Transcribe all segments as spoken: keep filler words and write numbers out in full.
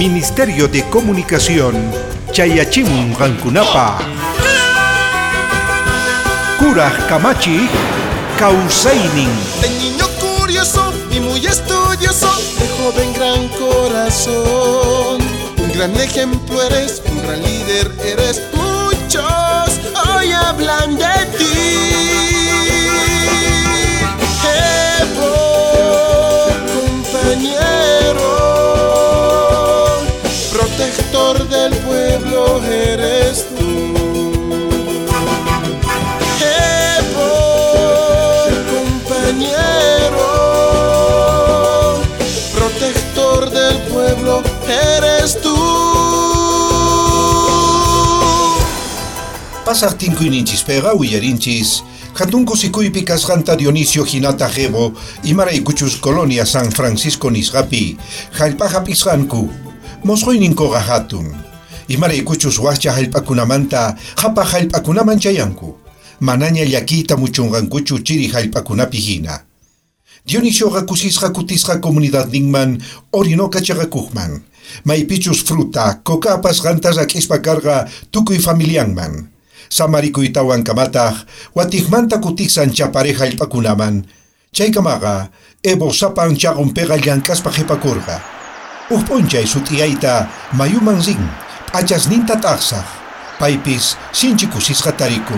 Ministerio de Comunicación, Chayachimun Rankunapa. Kuraj Kamachi, Kausainin. De niño curioso y muy estudioso, de joven gran corazón. Un gran ejemplo eres, un gran líder eres. Muchos hoy hablan de ti. Evo, compañero, protector del pueblo eres tú. Evo, compañero, protector del pueblo eres tú. Pasartinkuininchis pega uyarinchis. Hatunko sikuypi kasqanta Dionisio Hinata Jebo y Maraykuchus Colonia San Francisco Nisgapi, Jalpaja Pisganku, Mosgoininko Gahatun, y Maraykuchus Huacha Jalpakunamanta, Japa Jalpakunamanchayanku, Manaña Yakita Muchungankuchu Chiri Jalpakunapijina. Dionisio Gakusisja Kutisja Comunidad Ningman, Orinoca Chagakujman, Maipichus Fruta, Cocapas Gantas Akispa Carga, Tukuy Familianman. Samariku itawan kamatah, watihmanta kutiksan chapareja ilpakunaman. Chaykamaga, ebo sapan chagompega llankaspa jepakurga. Ujponchay sutiaita mayuman zing, achasninta taksaj, paipis sinchikusisja tarikun.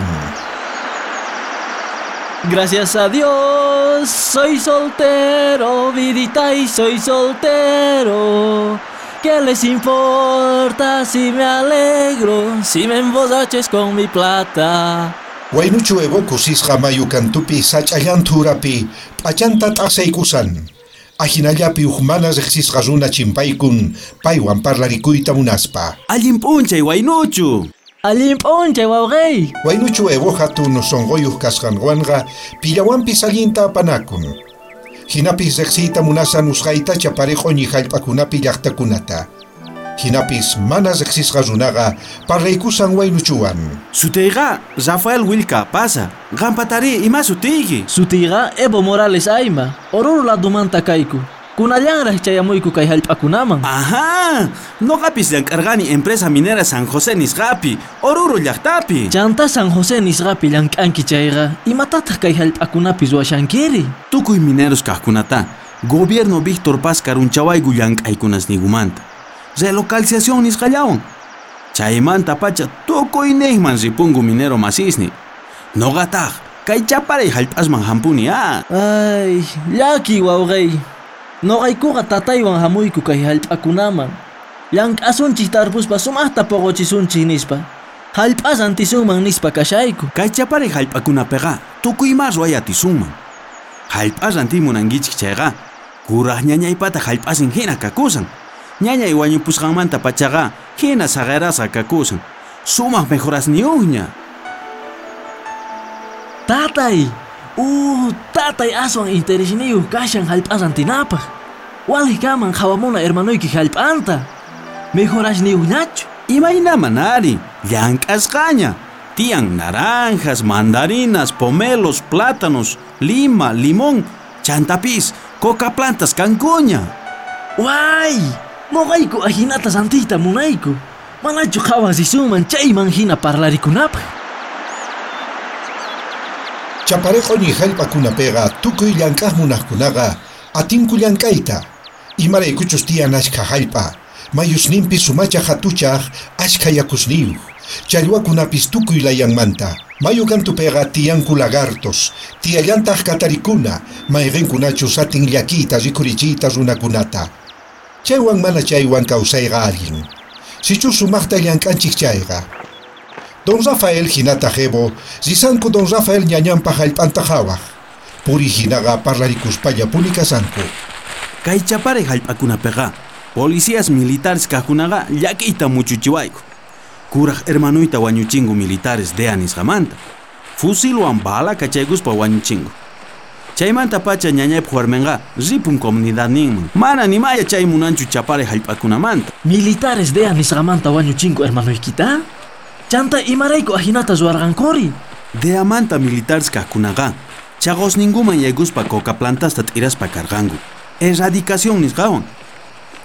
Gracias a Dios, soy soltero, vidita, y soy soltero. ¿Qué les importa si me alegro, si me emborraches con mi plata? Wainuchu evoku sisja mayukantupi sachallanturapi, pachanta taseikusan. Ajinallapi ujmanas exisjazuna chimpaikun, paiwan parlarikuita munaspa. Allin punchay wainuchu. Allin punchay wawgay. Wainuchu evojatun songoyuj kasjanwanga, pillawanpi sallinta apanakun. Hinapis exita munasan usgaita chaparejo ni jalpakunapi llaqtakunata. Hinapis manas exisgazunaga parreikusan wainuchuan. Suteiga Rafael Wilka pasa. Gampatari ima sutigi. Sutiga Evo Morales Aima. Ororo la dumanta kaiku. Kunallangra chayamuyku kay jalpakunaman. Ajá. No gapis llankargani empresa minera San José Nisgapi. Oruro llaqtapi. Chanta San José Nisgapi llankanki chayga. Imatata kay jalpakunapis washankiri. Tukuy mineros kajkunata. Gobierno Víctor Paz karunchawaygu llank'aykunas nigumanta. Relocalización nisqallawan. Chaymanta pacha tukuy neyman ripungu minero masisni. Noqataq kay chaparay hallp'asman hampuni ah. Ay, llaki wawqay. Noqaykuqa tataywan hamuyku kay hallp'akunaman. Llank'asunchik tarpuspa sumaqta poqochisunchik nispa. Hallp'asan tisunman nispa kashayku. Kay chaparay hallp'akunapiqa tukuymas ruwaya tisunman. Hallp'asan timunankichik chayqa. Kuraq ñañaypata hallp'asin hina kakusan. Ñañay wañupusqanmanta pachaqa hina saqirasqa kakusan. Sumaq mejorasniyuqña. Tatay, uh, tatay aswan interesniyuq kashan hallp'asan tinapaq. Walikaman hawamuna hermanuyki hallp'anta. Mejorasniyuqñachu. Imaynaman ari, llank'asqaña. Tiyan naranjas, mandarinas, pomelos, plátanos, lima, limón, chantapis, coca plantas kankuña. Way, noqayku ahinata santita munayku. Manachu hawan sisuman chayman hina parlarikunapaq. Chaparejo ni jalpakunapega tukuy llank'aqmunaqkunaqa atinku llank'ayta. Imaraykuchus tiyan ashka hallpa. Mayusninpi sumacha hatuchaq ashka yakusniyuq. Challwakunapis tukuy layanmanta. Mayukantupega tiyanku lagartos. Tiyallantaq katarikuna. Mayqinkunachu satin llakiyta rikurichiyta runakunata. Chaywan mana chaywan kawsayqa allin. Sichus sumaqta llank'anchik chayqa. Don Rafael Hinata Jebo, zisanku Don Rafael ñañanpa hallp'anta hawaq. Puri hinaqa parlaricuspalla punikasanku. Kay chaparay hallp'akunapiqa policías militares kajkunaqa llakiyta muchuchiwayku. Kuraq hermanuyta wañuchingu militares de anisqamanta. Fusilwan bala kachayguspa wañuchingu. Chaymanta pacha ñañaypaq warmenqa ripun comunidad ninman. Mana nimaya chay munanchu chaparay hallp'akunamanta. Militares de anisqamanta wañuchinku hermanoykita? Chanta imarayku ahinata ruwarqankuri. De amanta militares kajkunaqa chaqosninkuman yayguspa coca plantasta t'iraspa karqanku. Erradicación nisqawan.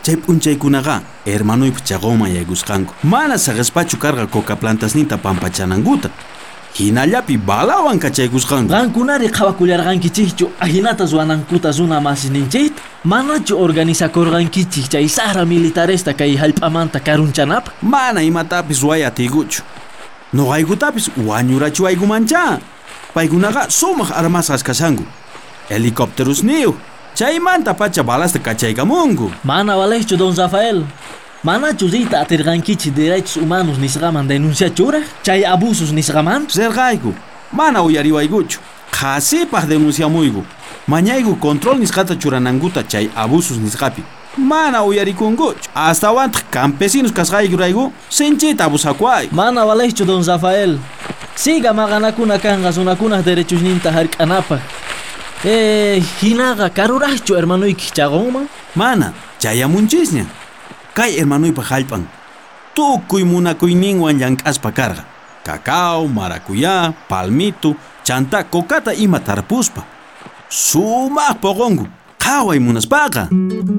Chay p'unchaykunaqa hermanuypa chaqawman yaygusqanku. Mana saqaspachu karqa coca plantasninta pampachanankuta. Hinallapi balawan kachaygusqanku. Qankunari qhawakullarqankichikchu ahinatas wanankuta zuna masisninchikta. Manachu organizakurqankichik chay sara militaresta kay hallp'amanta karunchanapaq. Mana imatapis wayatiykuchu. Noqaykutapis wañurachu aygumancha. Paykunaqa sumaq armasqas kasanku. Helicópteros niu. Chaymanta pacha balasta kachaykamunku. Mana valechchu don Rafael. Manachu rita atirqankichik derechos humanos nisqaman denunciachuraq chay abusos nisqaman. Serqayku. Mana uyariwaykuchu. Qhasipaq denunciamuyku. Mañayku control nisqata churanankuta chay abusos nisqapi. Mana uyarikunkuchu. Hasta wantaq campesinos kasqaykirayku sinchita abusakuay. Mana valechchu don Rafael. Siga maqanakuna kanqa sunakunaq derechosninta hark'anapaq. Eh, hinaqa karuraqchu hermanuyki chaqonman? Mana, chayamunchisña. Kay hermanuypa hallp'an tukuy munakuyninwan llank'aspa karqa. Cacao, maracuyá, palmito, chanta, cocata ima tarpuspa. Sumaq poqonku, qhaway munaspaqa.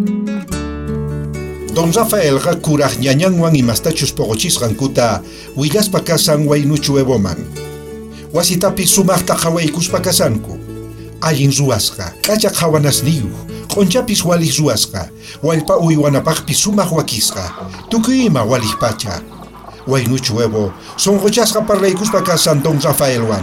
Don Rafaelqa kuraq ñañanwan imastachus poqochisqankuta willaspa kasan waynuchu Evoman. Wasitapi sumaqta qhawaykuspa kasanku. Allin ruwasqa, k'achaq hawanasniyuq, q'unchapis walij ruwasqa, wallpa uywanapaqpis sumaq wakisqa, tukuy ima walij pacha. Waynuchu Evo, sonqochasqa parlaykuspa kasan Don Rafaelwan.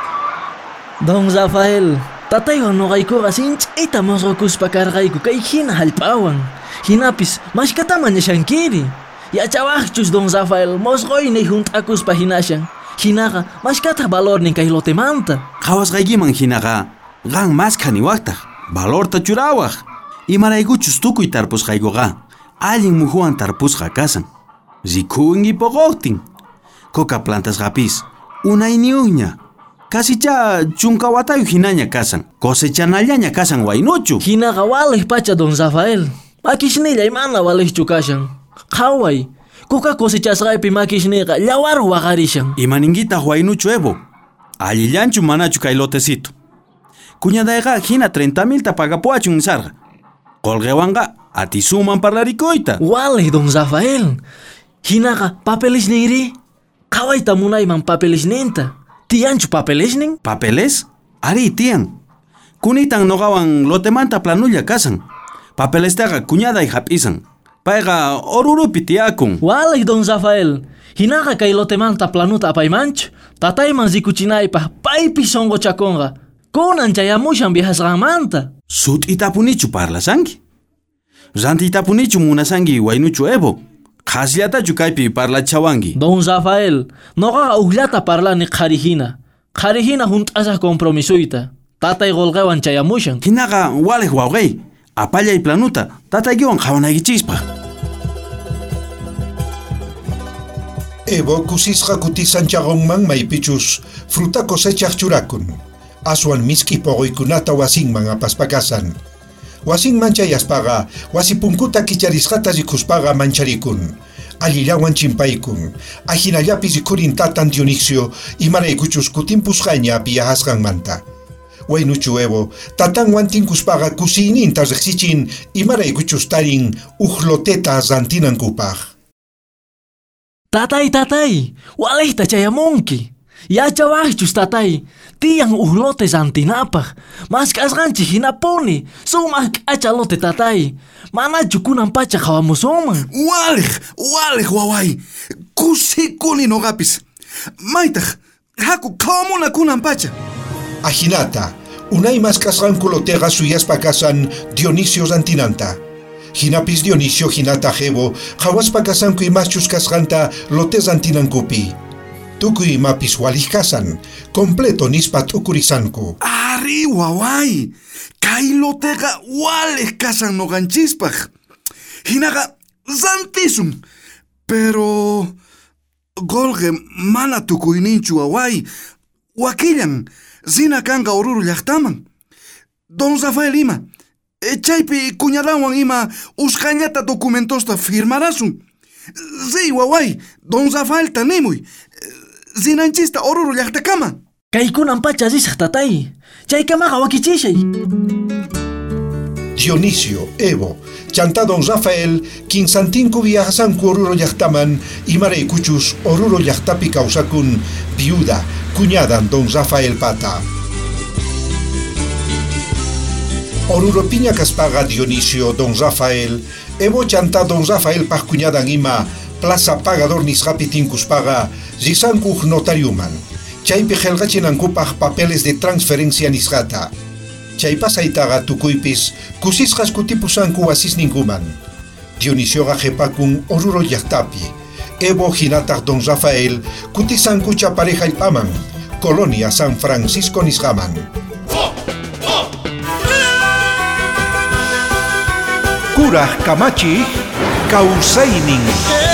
Don Rafael, tataywan noqaykuqa sinch'ita musqukuspa karqayku kay hina hallp'awan. Hinapis mashkataman yashankiri. Yachawaqchus Don Rafael, musquyniy hunt'akuspa hinashan. Hinaqa mashkataq valornin kay lotemanta. Qhawasqaykiman hinaqa qan maskaniwaqtaq, valorta churawaq. Imaraykuchus tukuy tarpusqaykuqa allin muhuwan tarpusqa kasan. Rikuynki poqoqtin. Coca plantasqapis unayniyuqña. Kasicha chunka watayu hinaña kasan. Cosechanallaña kasan waynuchu. Hinaqa walij pacha Don Rafael. Makishnilla imana walijchu kashan. Qhaway, Coca cosechasqaypi makishniqa llawar waqarishan. Imaninqitaq waynuchu Evo. Allillanchu manachu kay lotecito. Kuñadayqa hina treinta milta pagapuachun nisarqa. Qolqewanqa atisuman parlarikuyta. Walij Don Rafael. Hinaqa papelishninri. Qhawayta munayman papelishninta. Tiyanchu papelishnin? Papeles? Ari tiyan. Kunitan noqawan lotemanta planulla kasan. Papelestaqa kuñaday hap'isan. Payqa orurupi tiyakun. Walij Don Rafael. Hinaqa kay lotemanta planuta apaymanchu. Tatayman rikuchinaypaq paypi sonqochakunqa. Kunan chayamushan viajasqanmanta. Sut'itapunichu parlasanki. Rantitapunichu munasanki waynuchu Evo. Qhasllatachu kaypi parlachawanki. Don Rafael, noqaqa uqllata parlani qharihina. Qharihina hunt'asaq compromisuyta. Tatay qolqewan chayamushan. Hinaqa walij wawqay. Apallay planuta tataykiwan qhawanaykichikpaq. Evo kusisqa kutisan chaqonman maypichus fruta cosechaq churakun. Aswan miski poqoykunata wasinman apaspa kasan. Wasinman chayaspaqa wasi punkuta kicharisqata rikuspaqa mancharikun. Allillawan chimpaykun. Ajinallapis rikurin tatan Dionisio imaraykuchus kutimpusqaña viajasqanmanta. Waynuchu Evo, tatanwan tinkuspaqa kusiyninta riqsichin imaraykuchus tarin uqloteta rantinankupaq. Tatay, tatay, walijta chayamunki. Yachawaqchus tatay, tiyan uqlote rantinapaq. Maskasqanchik hinapuni, sumaq k'achalote tatay. Manachu kunan pacha hawamusunman. Walij, walij waway. Kusikuni noqapis. Maytaq, haku qhawamuna kunan pacha. Ajinata, unay maskasqanku loteqa suyaspa kasan Dionisio rantinanta. Hinapis Dionisio hinata Evo, qhawaspa kasanku imachus kasqanta lote rantinankupi. Tukuy imapis walij kasan, completo nispa tukurisanku. Ari waway, kay loteqa walij kasan noqanchispaq. Hinaqa rantisun, pero qolqe mana tukuyninchu waway. Wakillan zina kanqa ururu llaqtaman. Don Rafael ima, e chaypi kuñadawan ima usqañata documentosta firmarasun. Zi waway, Don Rafael tanimuy. Zinanchista ururu llaqtakama. Kaykunan pacha risaq tatay. Chaykamaqa wakichishay. Dionisio, Evo, Chanta don Rafael quinsantincu viajasanku Oruro llaqtaman imaraykuchus Oruro llaqtapi kawsakun viuda cuñadan don Rafael pata. Oruro piña kaspaga Dionisio don Rafael evo chanta don Rafael paj cuñadan ima plaza pagador nisqapi tinkuspaga risankuj notariuman. Chaypi helgachinankupaj papeles de transferencia nisqata. Chay pasaytaga tukuypis kusisqas kutipusanku wasisninkuman. Dionisioga jepakun Oruro llaqtapi. Evo hinataq don Rafael kutisanku chaparejallpaman, Colonia San Francisco nisqaman. Kuraj kamachi kawsaynin.